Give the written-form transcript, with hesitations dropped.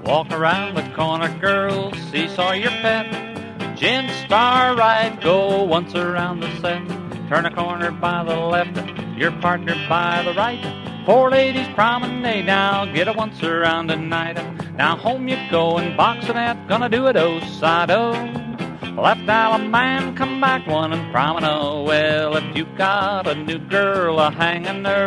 Walk around the corner, girls, seesaw your pet. Gin star right, go once around the set. Turn a corner by the left, your partner by the right. Four ladies promenade now, get a once around tonight. Now home you go and boxinette, gonna do it oh-side-oh. Left Alabama, come back one and promenade. Well, if you got a new girl a hanging there